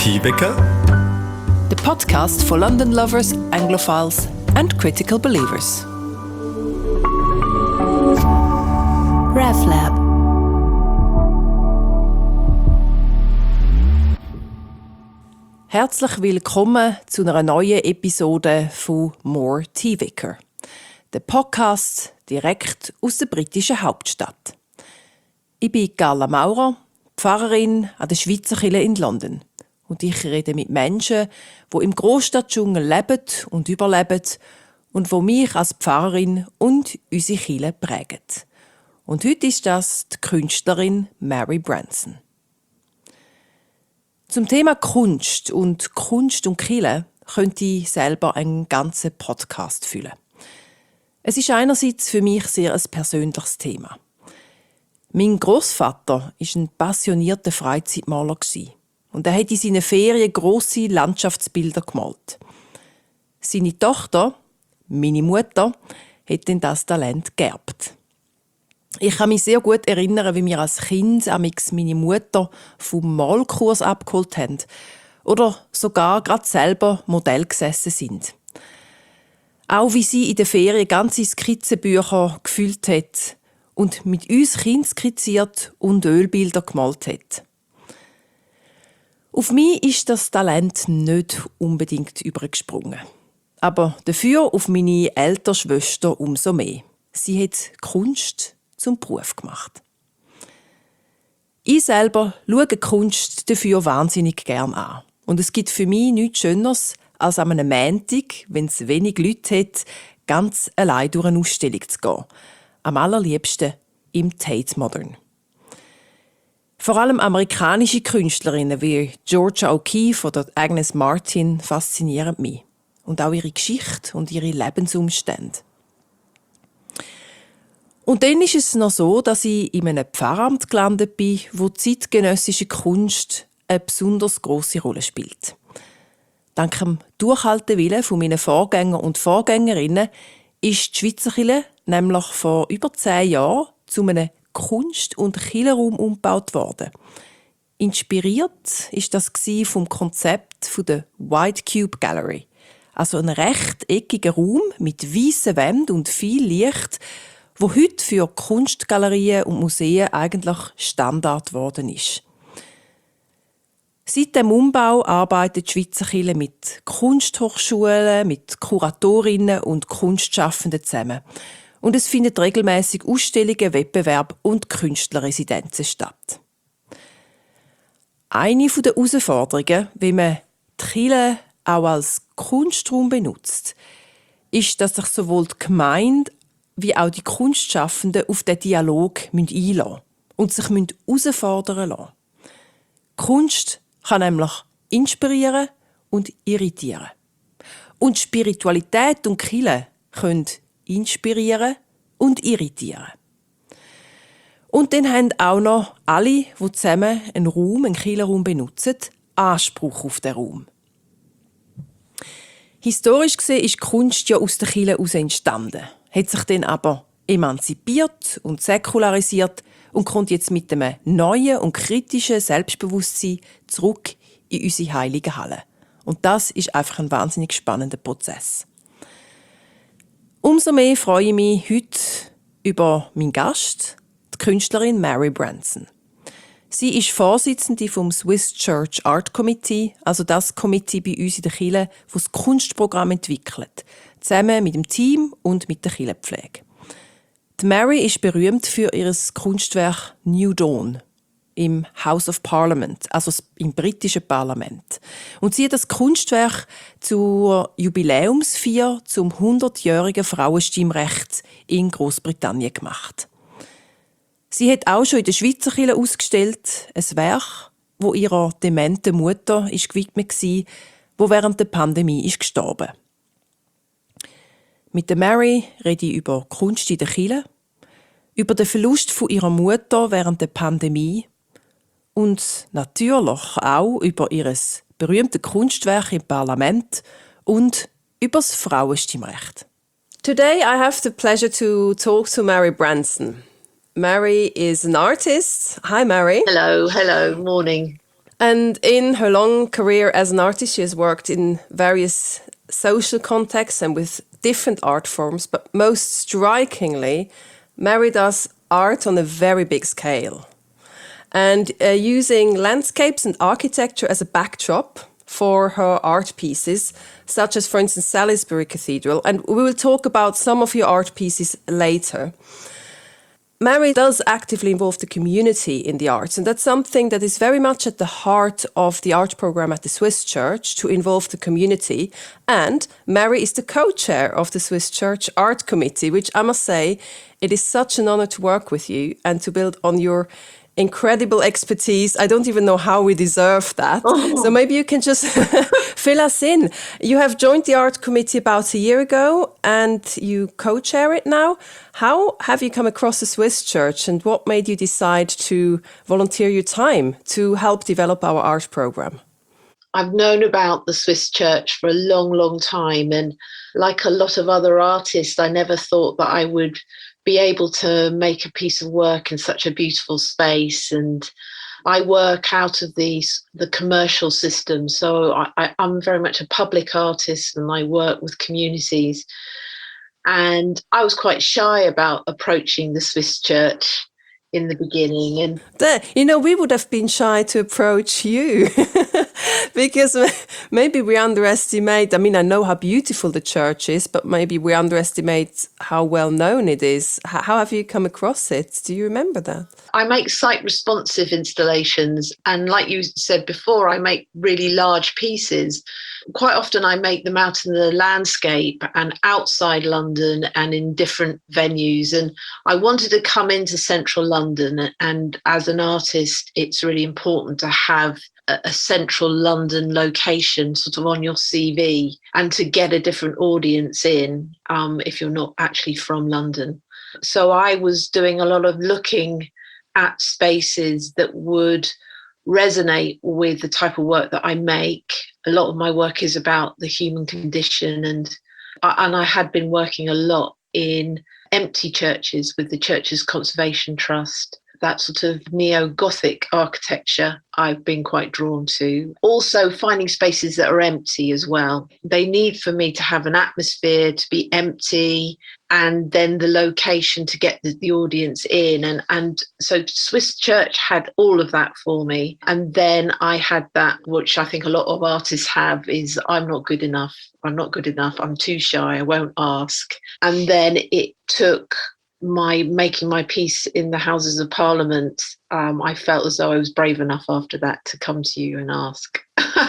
Teewecker, the podcast for London lovers, Anglophiles and critical believers. RevLab. Herzlich willkommen zu einer neuen Episode von More Teewecker, der Podcast direkt aus der britischen Hauptstadt. Ich bin Carla Maurer, Pfarrerin an der Schweizer Kirche in London. Und ich rede mit Menschen, die im Großstadtdschungel leben und überleben und die mich als Pfarrerin und unsere Kirche prägen. Und heute ist das die Künstlerin Mary Branson. Zum Thema Kunst und Kirche könnte ich selber einen ganzen Podcast füllen. Es ist einerseits für mich sehr ein persönliches Thema. Mein Großvater war ein passionierter Freizeitmaler und er hat in seinen Ferien grosse Landschaftsbilder gemalt. Seine Tochter, meine Mutter, hat dann das Talent geerbt. Ich kann mich sehr gut erinnern, wie wir als Kind meine Mutter vom Malkurs abgeholt haben oder sogar gerade selber Modell gesessen sind. Auch wie sie in den Ferien ganze Skizzenbücher gefüllt hat und mit uns Kind skizziert und Ölbilder gemalt hat. Auf mich ist das Talent nicht unbedingt übergesprungen. Aber dafür auf meine ältere Schwester umso mehr. Sie hat Kunst zum Beruf gemacht. Ich selber schaue Kunst dafür wahnsinnig gern an. Und es gibt für mich nichts Schöneres, als an einem Montag, wenn es wenig Leute hat, ganz allein durch eine Ausstellung zu gehen. Am allerliebsten im Tate Modern. Vor allem amerikanische Künstlerinnen wie Georgia O'Keeffe oder Agnes Martin faszinieren mich. Und auch ihre Geschichte und ihre Lebensumstände. Und dann ist es noch so, dass ich in einem Pfarramt gelandet bin, wo zeitgenössische Kunst eine besonders grosse Rolle spielt. Dank dem Durchhaltewillen von meinen Vorgänger und Vorgängerinnen ist die Schweizer Kirche nämlich vor über 10 Jahren zu einem Kunst- und Kirchenraum umgebaut worden. Inspiriert ist das vom Konzept der White Cube Gallery, also ein rechteckiger Raum mit weißen Wänden und viel Licht, wo heute für Kunstgalerien und Museen eigentlich Standard geworden ist. Seit dem Umbau arbeitet die Schweizer Kirche mit Kunsthochschulen, mit Kuratorinnen und Kunstschaffenden zusammen. Und es finden regelmäßig Ausstellungen, Wettbewerbe und Künstlerresidenzen statt. Eine der Herausforderungen, wie man die Kirche auch als Kunstraum benutzt, ist, dass sich sowohl die Gemeinde wie auch die Kunstschaffenden auf den Dialog einlassen müssen und sich herausfordern lassen. Kunst kann nämlich inspirieren und irritieren. Und Spiritualität und Kirche können inspirieren und irritieren. Und dann haben auch noch alle, die zusammen einen Kirchenraum benutzen, Anspruch auf den Raum. Historisch gesehen ist die Kunst ja aus der Kirche heraus entstanden, hat sich dann aber emanzipiert und säkularisiert und kommt jetzt mit einem neuen und kritischen Selbstbewusstsein zurück in unsere heilige Halle. Und das ist einfach ein wahnsinnig spannender Prozess. Umso mehr freue ich mich heute über meinen Gast, die Künstlerin Mary Branson. Sie ist Vorsitzende vom Swiss Church Art Committee, also das Komitee bei uns in der Kirche, das das Kunstprogramm entwickelt, zusammen mit dem Team und mit der Kirchenpflege. Die Mary ist berühmt für ihr Kunstwerk New Dawn im House of Parliament, also im britischen Parlament. Und sie hat das Kunstwerk zur Jubiläumsfeier zum 100-jährigen Frauenstimmrecht in Großbritannien gemacht. Sie hat auch schon in der Schweizer Kirche ausgestellt, ein Werk, wo ihrer dementen Mutter ist gewidmet war, wo während der Pandemie ist gestorben. Mit der Mary rede ich über Kunst in der Kirche, über den Verlust von ihrer Mutter während der Pandemie und natürlich auch über ihr berühmtes Kunstwerk im Parlament und über das Frauenstimmrecht. Today I have the pleasure to talk to Mary Branson. Mary is an artist. Hi, Mary. Hello, morning. And in her long career as an artist, she has worked in various social contexts and with different art forms, but most strikingly, Mary does art on a very big scale. And using landscapes and architecture as a backdrop for her art pieces, such as, for instance, Salisbury Cathedral. And we will talk about some of your art pieces later. Mary does actively involve the community in the arts, and that's something that is very much at the heart of the art program at the Swiss Church, to involve the community. And Mary is the co-chair of the Swiss Church Art Committee, which I must say, it is such an honor to work with you and to build on your incredible expertise. I don't even know how we deserve that. Oh. So maybe you can just fill us in. You have joined the art committee about a year ago and you co-chair it now. How have you come across the Swiss Church and what made you decide to volunteer your time to help develop our art program? I've known about the Swiss Church for a long, long time. And like a lot of other artists, I never thought that I would be able to make a piece of work in such a beautiful space. And I work out of the commercial system. So I'm very much a public artist and I work with communities. And I was quite shy about approaching the Swiss Church in the beginning. And we would have been shy to approach you because maybe we underestimate, I mean, I know how beautiful the church is, but maybe we underestimate how well known it is. How have you come across it? Do you remember that? I make site responsive installations. And like you said before, I make really large pieces. Quite often I make them out in the landscape and outside London and in different venues. And I wanted to come into central London. And as an artist, it's really important to have a central London location sort of on your CV and to get a different audience in if you're not actually from London. So I was doing a lot of looking at spaces that would resonate with the type of work that I make. A lot of my work is about the human condition, and I had been working a lot in empty churches with the Churches Conservation Trust. That sort of neo-Gothic architecture I've been quite drawn to. Also finding spaces that are empty as well. They need for me to have an atmosphere, to be empty, and then the location to get the audience in. And so Swiss Church had all of that for me. And then I had that, which I think a lot of artists have, is I'm not good enough. I'm not good enough. I'm too shy. I won't ask. And then it took making my piece in the Houses of Parliament. I felt as though I was brave enough after that to come to you and ask.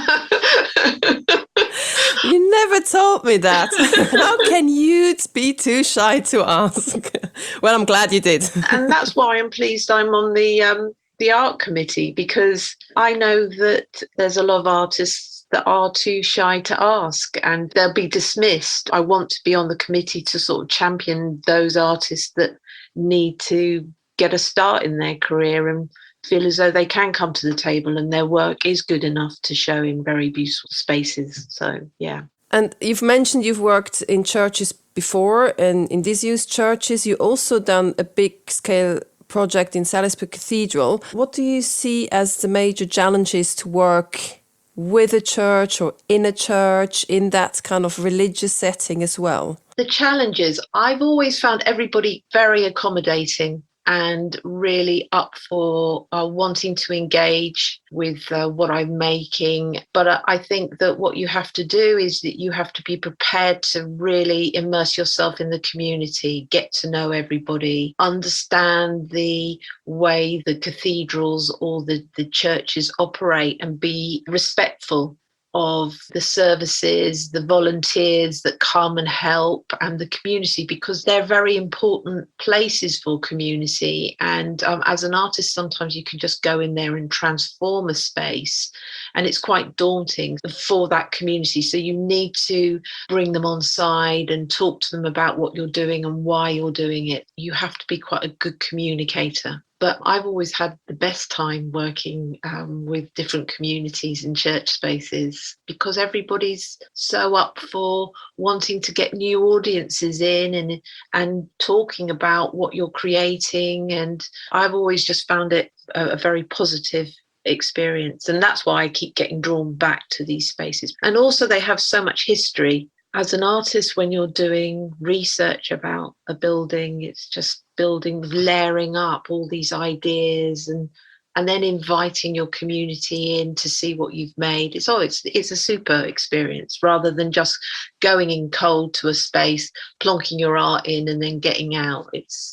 You never told me that. How can you be too shy to ask? Well, I'm glad you did. And that's why I'm pleased I'm on the art committee, because I know that there's a lot of artists that are too shy to ask and they'll be dismissed. I want to be on the committee to sort of champion those artists that need to get a start in their career and feel as though they can come to the table and their work is good enough to show in very beautiful spaces. So, yeah. And you've mentioned you've worked in churches before, and in disused churches, you also done a big scale project in Salisbury Cathedral. What do you see as the major challenges to work with a church or in a church in that kind of religious setting as well? The challenges, I've always found everybody very accommodating and really up for wanting to engage with what I'm making. But I think that what you have to do is that you have to be prepared to really immerse yourself in the community, get to know everybody, understand the way the cathedrals or the churches operate and be respectful of the services, the volunteers that come and help, and the community, because they're very important places for community. And as an artist, sometimes you can just go in there and transform a space, and it's quite daunting for that community. So you need to bring them on side and talk to them about what you're doing and why you're doing it. You have to be quite a good communicator. But I've always had the best time working with different communities and church spaces, because everybody's so up for wanting to get new audiences in and talking about what you're creating. And I've always just found it a very positive experience. And that's why I keep getting drawn back to these spaces. And also they have so much history. As an artist, when you're doing research about a building, it's just building, layering up all these ideas and then inviting your community in to see what you've made. It's a super experience rather than just going in cold to a space, plonking your art in and then getting out. It's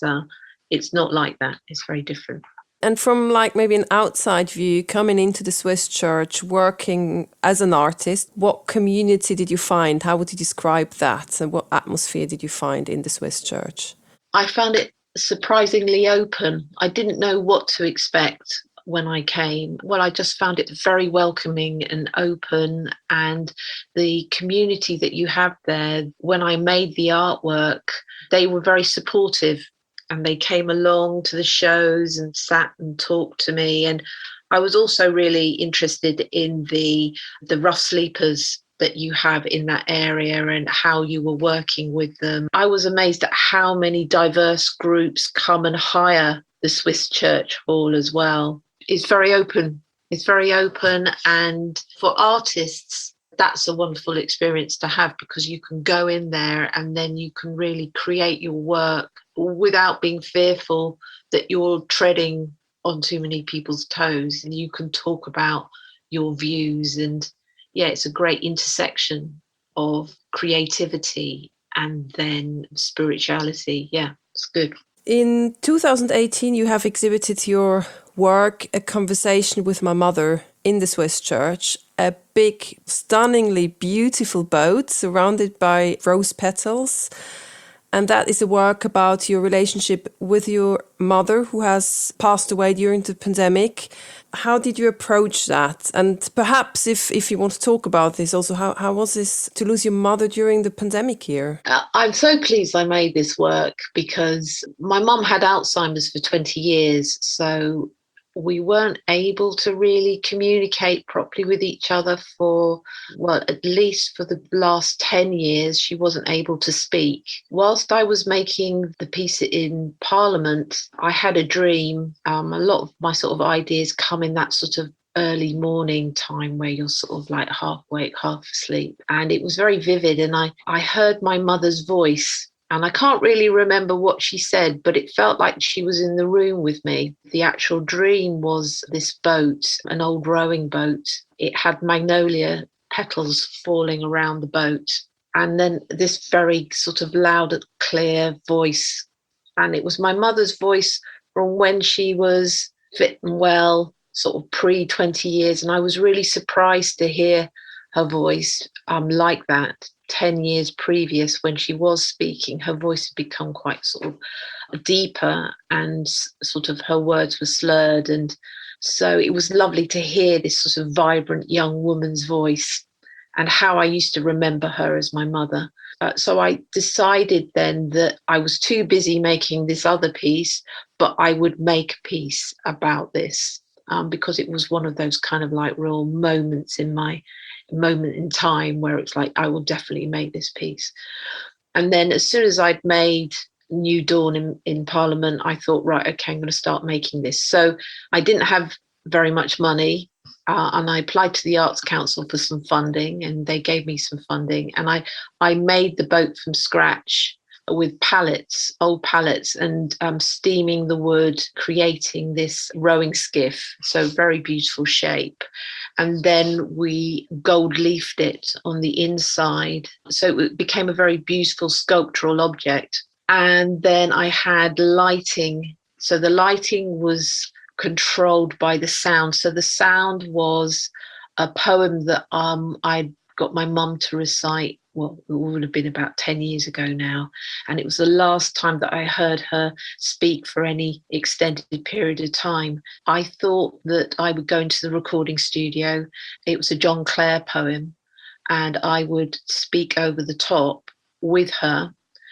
not like that. It's very different. And from like maybe an outside view, coming into the Swiss church, working as an artist, what community did you find? How would you describe that? And what atmosphere did you find in the Swiss church? I found it surprisingly open. I didn't know what to expect when I came. Well, I just found it very welcoming and open, and the community that you have there, when I made the artwork, they were very supportive and they came along to the shows and sat and talked to me. And I was also really interested in the rough sleepers that you have in that area and how you were working with them. I was amazed at how many diverse groups come and hire the Swiss Church Hall as well. It's very open. It's very open. And for artists, that's a wonderful experience to have, because you can go in there and then you can really create your work without being fearful that you're treading on too many people's toes, and you can talk about your views. And yeah, it's a great intersection of creativity and then spirituality. Yeah, it's good. In 2018, you have exhibited your work, A Conversation with My Mother, in the Swiss church. A big, stunningly beautiful boat surrounded by rose petals. And that is a work about your relationship with your mother, who has passed away during the pandemic. How did you approach that? And perhaps if you want to talk about this also, how was this to lose your mother during the pandemic year? I'm so pleased I made this work, because my mum had Alzheimer's for 20 years. So we weren't able to really communicate properly with each other for, well, at least for the last 10 years, she wasn't able to speak. Whilst I was making the piece in Parliament, I had a dream. A lot of my sort of ideas come in that sort of early morning time where you're sort of like half awake, half asleep. And it was very vivid. And I heard my mother's voice. And I can't really remember what she said, but it felt like she was in the room with me. The actual dream was this boat, an old rowing boat. It had magnolia petals falling around the boat. And then this very sort of loud, clear voice. And it was my mother's voice from when she was fit and well, sort of pre 20 years. And I was really surprised to hear her voice like that. 10 years previous, when she was speaking, her voice had become quite sort of deeper, and sort of her words were slurred. And so it was lovely to hear this sort of vibrant young woman's voice, and how I used to remember her as my mother. So I decided then that I was too busy making this other piece, but I would make a piece about this, because it was one of those kind of like real moments in my moment in time where it's like, I will definitely make this piece. And then as soon as I'd made New Dawn in Parliament, I thought, right, okay, I'm going to start making this. So I didn't have very much money, and I applied to the Arts Council for some funding, and they gave me some funding. And I made the boat from scratch with pallets, old pallets, and steaming the wood, creating this rowing skiff. So very beautiful shape. And then we gold leafed it on the inside. So it became a very beautiful sculptural object. And then I had lighting. So the lighting was controlled by the sound. So the sound was a poem that I got my mum to recite. Well, it would have been about 10 years ago now. And it was the last time that I heard her speak for any extended period of time. I thought that I would go into the recording studio. It was a John Clare poem, and I would speak over the top with her,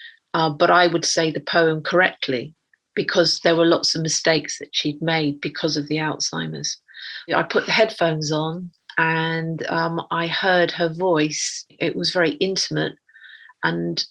but I would say the poem correctly, because there were lots of mistakes that she'd made because of the Alzheimer's. I put the headphones on, and I heard her voice. It was very intimate. And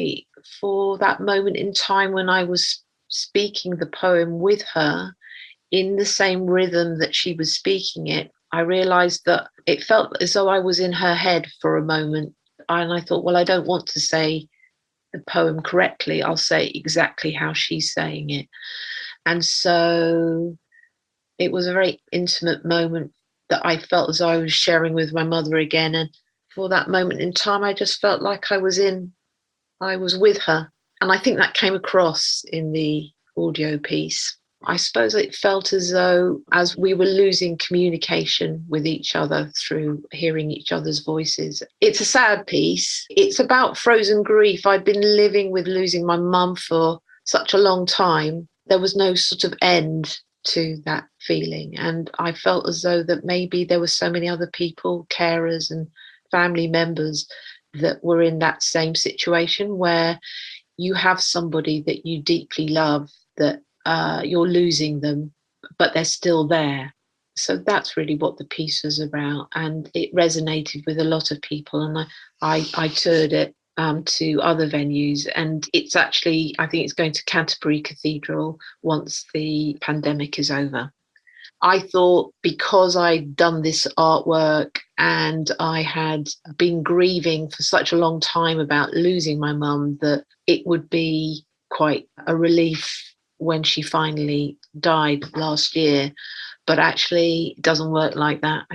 for that moment in time when I was speaking the poem with her, in the same rhythm that she was speaking it, I realized that it felt as though I was in her head for a moment. And I thought, well, I don't want to say the poem correctly. I'll say exactly how she's saying it. And so it was a very intimate moment that I felt as though I was sharing with my mother again. And for that moment in time, I just felt like I was with her. And I think that came across in the audio piece. I suppose it felt as though as we were losing communication with each other through hearing each other's voices. It's a sad piece. It's about frozen grief. I'd been living with losing my mum for such a long time. There was no sort of end to that feeling. And I felt as though that maybe there were so many other people, carers and family members, that were in that same situation where you have somebody that you deeply love, that you're losing them, but they're still there. So that's really what the piece was about. And it resonated with a lot of people. And I toured it to other venues. And it's actually, I think it's going to Canterbury Cathedral once the pandemic is over. I thought because I'd done this artwork and I had been grieving for such a long time about losing my mum, that it would be quite a relief when she finally died last year. But actually, it doesn't work like that.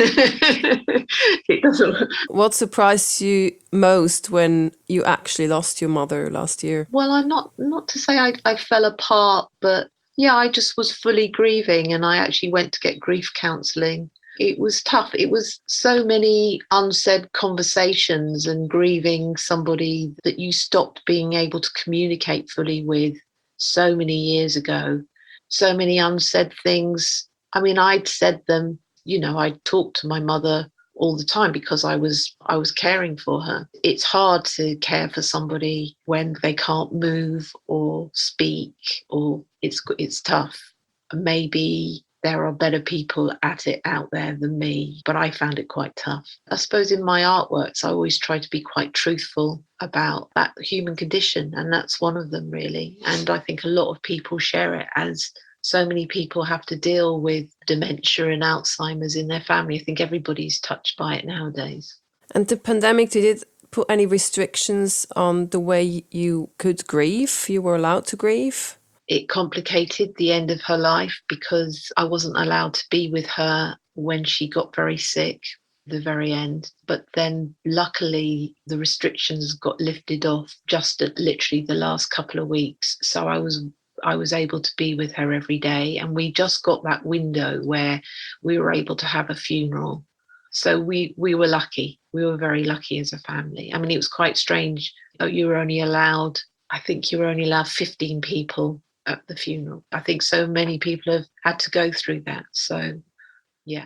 It doesn't. What surprised you most when you actually lost your mother last year? Well, I'm not to say I fell apart, but yeah, I just was fully grieving, and I actually went to get grief counselling. It was tough. It was so many unsaid conversations and grieving somebody that you stopped being able to communicate fully with so many years ago. So many unsaid things. I mean, I'd said them, I'd talked to my mother all the time because I was caring for her. It's hard to care for somebody when they can't move or speak, or it's tough. Maybe there are better people at it out there than me, but I found it quite tough. I suppose in my artworks, I always try to be quite truthful about that human condition, and that's one of them, really. And I think a lot of people share it, as so many people have to deal with dementia and Alzheimer's in their family. I think everybody's touched by it nowadays. And the pandemic, did it put any restrictions on the way you could grieve? You were allowed to grieve? It complicated the end of her life because I wasn't allowed to be with her when she got very sick, the very end. But then luckily the restrictions got lifted off just at literally the last couple of weeks. So I was able to be with her every day, and we just got that window where we were able to have a funeral. So we were lucky. We were very lucky as a family. I mean, it was quite strange. You were only allowed 15 people at the funeral. I think so many people have had to go through that. So, yeah.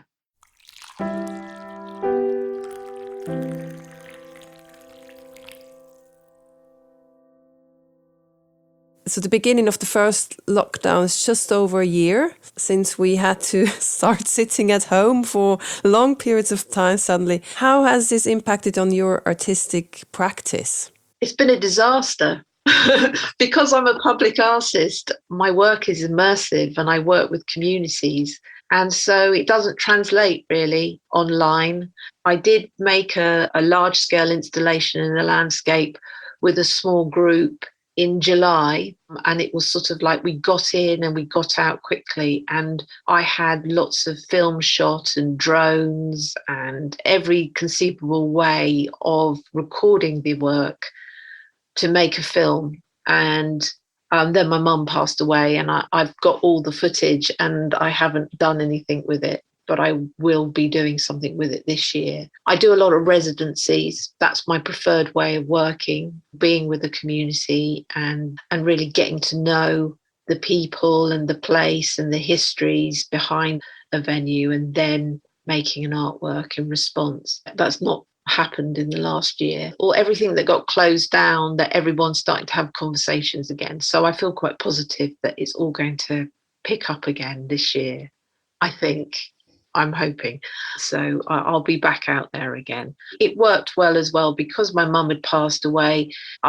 So the beginning of the first lockdown is just over a year since we had to start sitting at home for long periods of time suddenly. How has this impacted on your artistic practice? It's been a disaster. Because I'm a public artist, my work is immersive and I work with communities. And so it doesn't translate really online. I did make a large-scale installation in the landscape with a small group in July, and it was sort of like we got in and we got out quickly, and I had lots of film shot and drones and every conceivable way of recording the work to make a film. And then my mum passed away, and I've got all the footage and I haven't done anything with it, but I will be doing something with it this year. I do a lot of residencies. That's my preferred way of working, being with the community and really getting to know the people and the place and the histories behind a venue, and then making an artwork in response. That's not happened in the last year, or everything that got closed down, that everyone's starting to have conversations again. So I feel quite positive that it's all going to pick up again this year, I think. I'm hoping. So I'll be back out there again. It worked well as well because my mum had passed away.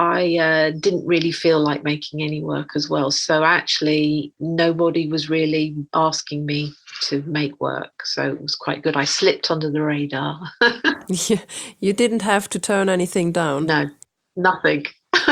I didn't really feel like making any work as well. So actually, nobody was really asking me to make work. So it was quite good. I slipped under the radar. You didn't have to turn anything down. No, nothing.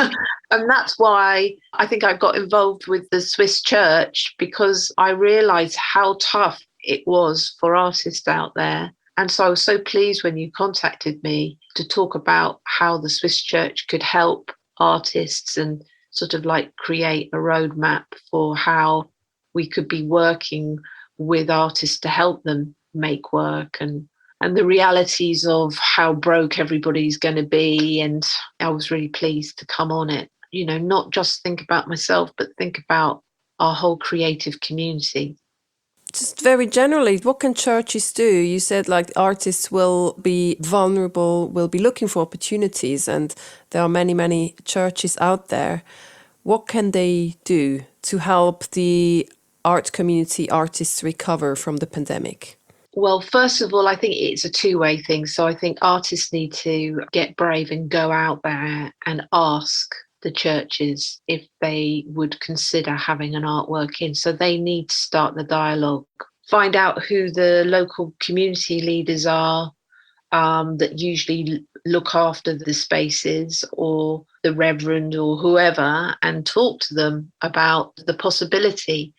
And that's why I think I got involved with the Swiss church, because I realised how tough it was for artists out there. And so I was so pleased when you contacted me to talk about how the Swiss church could help artists and sort of like create a roadmap for how we could be working with artists to help them make work, and the realities of how broke everybody's going to be. And I was really pleased to come on it, you know, not just think about myself, but think about our whole creative community. Just very generally, what can churches do? You said like artists will be vulnerable, will be looking for opportunities, and there are many, many churches out there. What can they do to help the art community artists recover from the pandemic? Well, first of all, I think it's a two-way thing. So I think artists need to get brave and go out there and ask the churches if they would consider having an artwork in. So they need to start the dialogue, find out who the local community leaders are that usually look after the spaces, or the reverend or whoever, and talk to them about the possibility.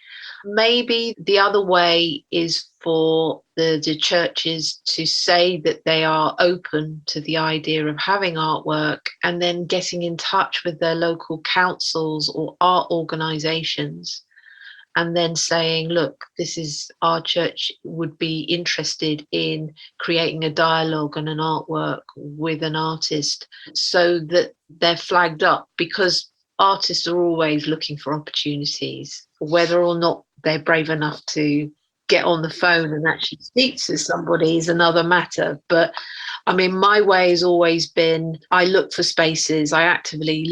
Maybe the other way is for the churches to say that they are open to the idea of having artwork, and then getting in touch with their local councils or art organisations, and then saying, look, this is our church would be interested in creating a dialogue and an artwork with an artist, so that they're flagged up, because artists are always looking for opportunities. Whether or not they're brave enough to get on the phone and actually speak to somebody is another matter. But I mean, my way has always been, I look for spaces. I actively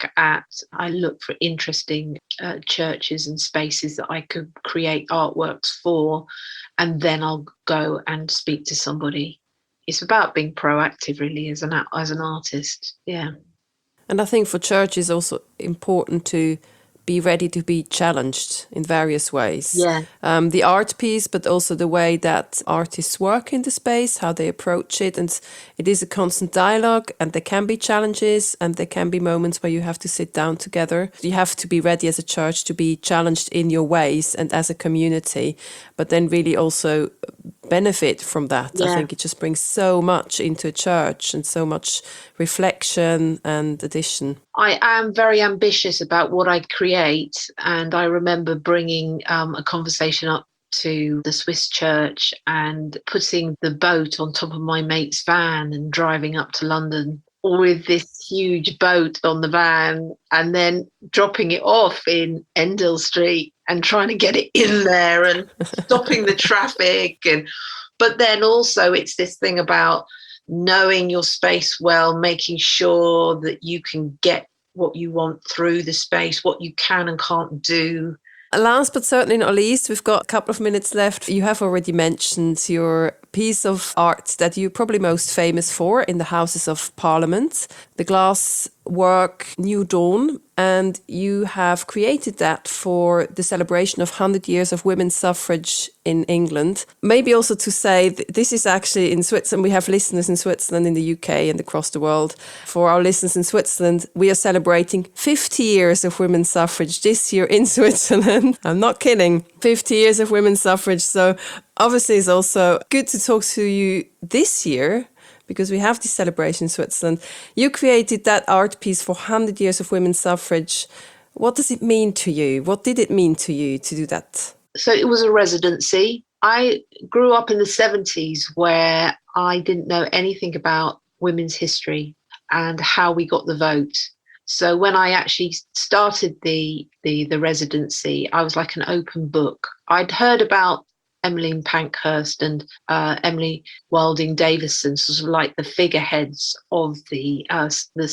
I look for interesting churches and spaces that I could create artworks for, and then I'll go and speak to somebody. It's about being proactive, really, as an artist. Yeah. And I think for churches also important to be ready to be challenged in various ways. Yeah. The art piece, but also the way that artists work in the space, how they approach it. And it is a constant dialogue, and there can be challenges, and there can be moments where you have to sit down together. You have to be ready as a church to be challenged in your ways and as a community, but then really also benefit from that. Yeah. I think it just brings so much into a church and so much reflection and addition. I am very ambitious about what I create, and I remember bringing a conversation up to the Swiss church and putting the boat on top of my mate's van and driving up to London with this huge boat on the van, and then dropping it off in Endell Street and trying to get it in there and stopping the traffic. But then also it's this thing about knowing your space well, making sure that you can get what you want through the space, what you can and can't do. Last but certainly not least, we've got a couple of minutes left. You have already mentioned your piece of art that you're probably most famous for in the Houses of Parliament, the glass work New Dawn, and you have created that for the celebration of 100 years of women's suffrage in England. Maybe also to say this is actually in Switzerland. We have listeners in Switzerland, in the UK and across the world. For our listeners in Switzerland, we are celebrating 50 years of women's suffrage this year in Switzerland. I'm not kidding. 50 years of women's suffrage. So obviously it's also good to talk to you this year, because we have this celebration in Switzerland. You created that art piece for 100 years of women's suffrage. What does it mean to you? What did it mean to you to do that? So it was a residency. I grew up in the 70s where I didn't know anything about women's history and how we got the vote. So when I actually started the residency, I was like an open book. I'd heard about Emmeline Pankhurst and Emily Wilding Davison, sort of like the figureheads of the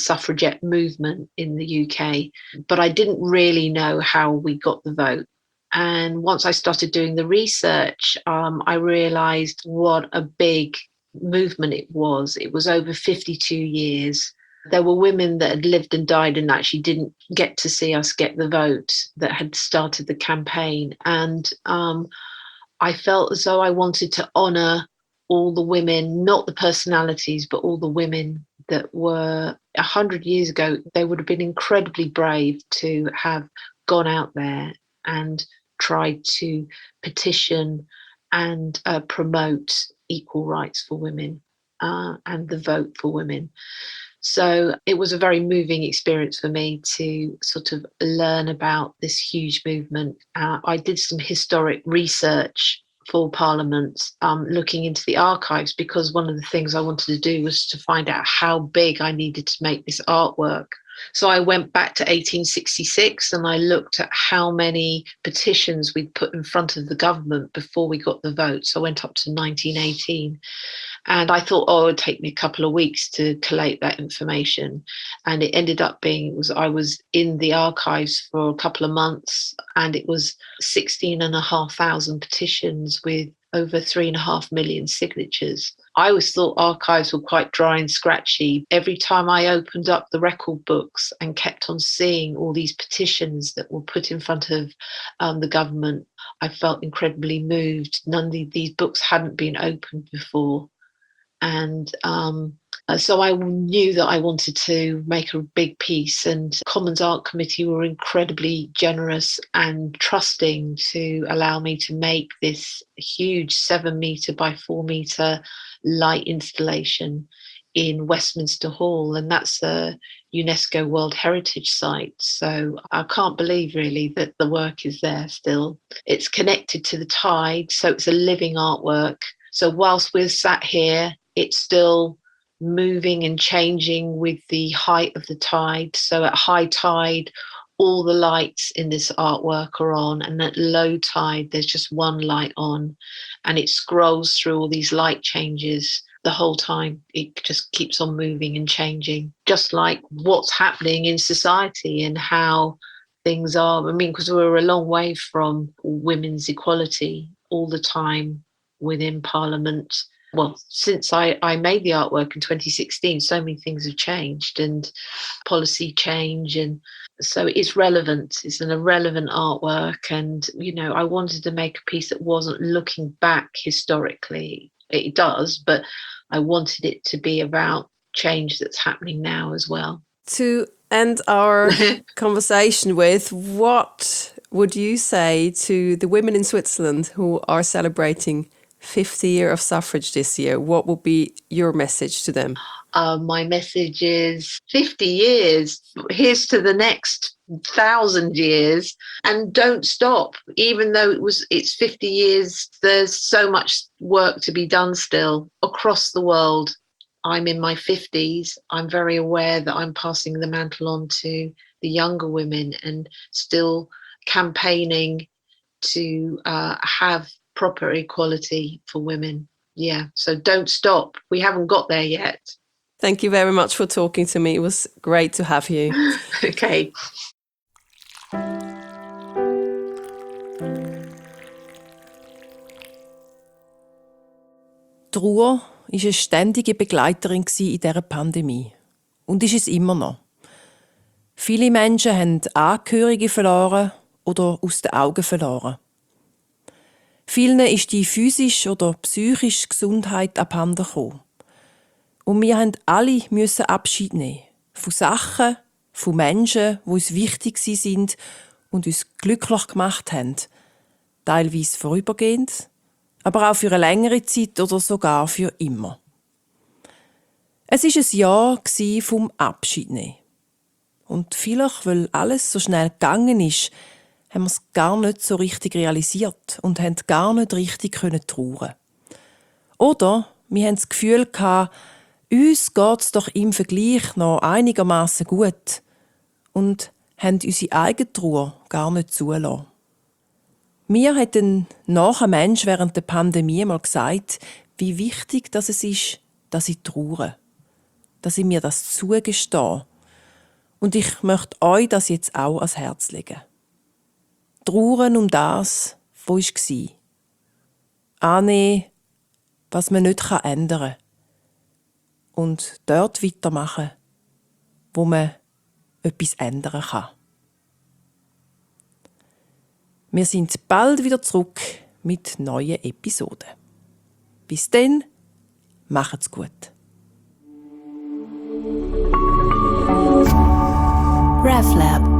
suffragette movement in the UK. But I didn't really know how we got the vote. And once I started doing the research, I realized what a big movement it was. It was over 52 years. There were women that had lived and died and actually didn't get to see us get the vote that had started the campaign. And I felt as though I wanted to honour all the women, not the personalities, but all the women that were 100 years ago. They would have been incredibly brave to have gone out there and tried to petition and promote equal rights for women and the vote for women. So it was a very moving experience for me to sort of learn about this huge movement. I did some historic research for Parliament, looking into the archives, because one of the things I wanted to do was to find out how big I needed to make this artwork. So I went back to 1866 and I looked at how many petitions we'd put in front of the government before we got the vote. So I went up to 1918. And I thought, it would take me a couple of weeks to collate that information. And it ended up being, I was in the archives for a couple of months, and it was 16,500 petitions with over 3.5 million signatures. I always thought archives were quite dry and scratchy. Every time I opened up the record books and kept on seeing all these petitions that were put in front of the government, I felt incredibly moved. None of these books hadn't been opened before. And so I knew that I wanted to make a big piece, and Commons Art Committee were incredibly generous and trusting to allow me to make this huge 7-metre by 4-metre light installation in Westminster Hall, and that's a UNESCO World Heritage Site. So I can't believe really that the work is there still. It's connected to the tide, so it's a living artwork. So whilst we're sat here, it's still moving and changing with the height of the tide. So at high tide, all the lights in this artwork are on, and at low tide, there's just one light on, and it scrolls through all these light changes the whole time. It just keeps on moving and changing, just like what's happening in society and how things are. I mean, because we're a long way from women's equality all the time within Parliament. Well, since I made the artwork in 2016, so many things have changed and policy change. And so it's relevant. It's an irrelevant artwork. And, I wanted to make a piece that wasn't looking back historically. It does, but I wanted it to be about change that's happening now as well. To end our conversation with, what would you say to the women in Switzerland who are celebrating 50 years of suffrage this year? What would be your message to them? My message is 50 years. Here's to the next 1,000 years, and don't stop. Even though it's 50 years, there's so much work to be done still across the world. I'm in my 50s. I'm very aware that I'm passing the mantle on to the younger women and still campaigning to have proper equality for women. Yeah, so don't stop. We haven't got there yet. Thank you very much for talking to me. It was great to have you. Okay. Die Ruhe war eine ständige Begleiterin in dieser Pandemie. Und ist es immer noch. Viele Menschen haben Angehörige verloren oder aus den Augen verloren. Vielen ist die physische oder psychische Gesundheit abhanden gekommen. Und wir mussten alle Abschied nehmen. Von Sachen, von Menschen, die uns wichtig sind und uns glücklich gemacht haben. Teilweise vorübergehend, aber auch für eine längere Zeit oder sogar für immer. Es war ein Jahr vom Abschied nehmen. Und vielleicht, weil alles so schnell gegangen ist, haben wir es gar nicht so richtig realisiert und haben gar nicht richtig trauern. Oder wir haben das Gefühl gehabt, uns geht es doch im Vergleich noch einigermaßen gut und haben unsere eigene Trauer gar nicht zulassen. Mir hat ein Mensch während der Pandemie mal gesagt, wie wichtig es ist, dass ich traue, dass ich mir das zugestehe. Und ich möchte euch das jetzt auch ans Herz legen. Trauern um das, was war. Annehmen, was man nicht ändern kann. Und dort weitermachen, wo man etwas ändern kann. Wir sind bald wieder zurück mit neuen Episoden. Bis dann, macht's gut. RefLab